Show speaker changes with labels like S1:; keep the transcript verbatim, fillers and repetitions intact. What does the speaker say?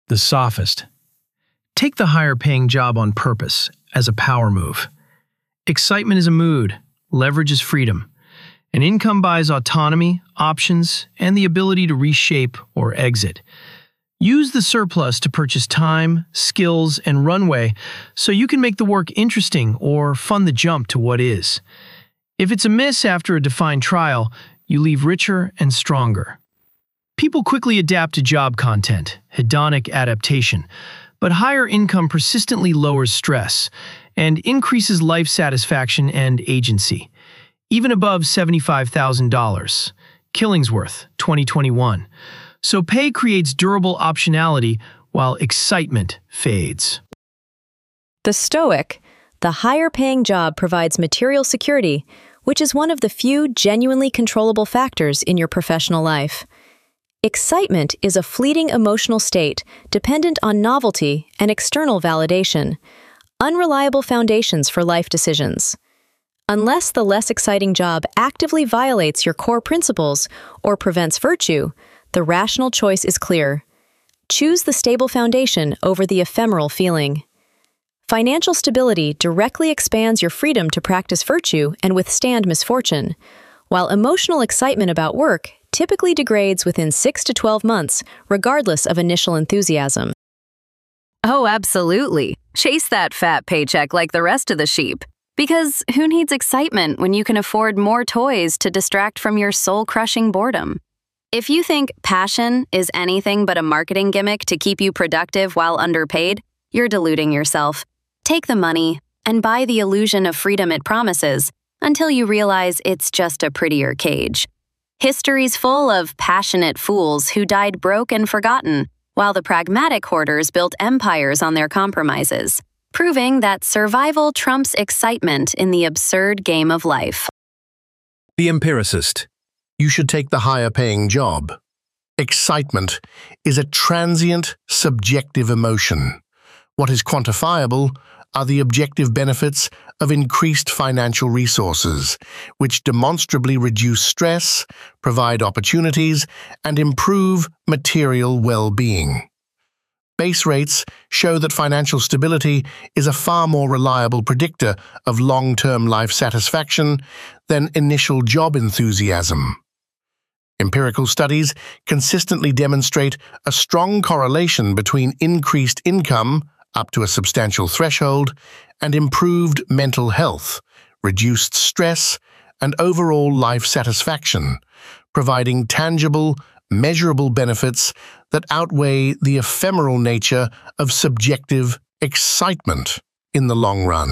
S1: The sophist. Take the higher-paying job on purpose, as a power move. Excitement is a mood, leverage is freedom. And income buys autonomy, options, and the ability to reshape or exit. Use the surplus to purchase time, skills, and runway so you can make the work interesting or fund the jump to what is. If it's a miss after a defined trial, you leave richer and stronger. People quickly adapt to job content, hedonic adaptation, but higher income persistently lowers stress and increases life satisfaction and agency, even above seventy-five thousand dollars. Killingsworth, twenty twenty-one. So pay creates durable optionality while excitement fades.
S2: The Stoic. The higher-paying job provides material security, which is one of the few genuinely controllable factors in your professional life. Excitement is a fleeting emotional state dependent on novelty and external validation, unreliable foundations for life decisions. Unless the less exciting job actively violates your core principles or prevents virtue, the rational choice is clear. Choose the stable foundation over the ephemeral feeling. Financial stability directly expands your freedom to practice virtue and withstand misfortune, while emotional excitement about work typically degrades within six to twelve months, regardless of initial enthusiasm.
S3: Oh, absolutely. Chase that fat paycheck like the rest of the sheep. Because who needs excitement when you can afford more toys to distract from your soul-crushing boredom? If you think passion is anything but a marketing gimmick to keep you productive while underpaid, you're deluding yourself. Take the money and buy the illusion of freedom it promises until you realize it's just a prettier cage. History's full of passionate fools who died broke and forgotten, while the pragmatic hoarders built empires on their compromises, proving that survival trumps excitement in the absurd game of life.
S4: The empiricist. You should take the higher-paying job. Excitement is a transient, subjective emotion. What is quantifiable are the objective benefits of increased financial resources, which demonstrably reduce stress, provide opportunities, and improve material well-being. Base rates show that financial stability is a far more reliable predictor of long-term life satisfaction than initial job enthusiasm. Empirical studies consistently demonstrate a strong correlation between increased income up to a substantial threshold and improved mental health, reduced stress, and overall life satisfaction, providing tangible, measurable benefits that outweigh the ephemeral nature of subjective excitement in the long run.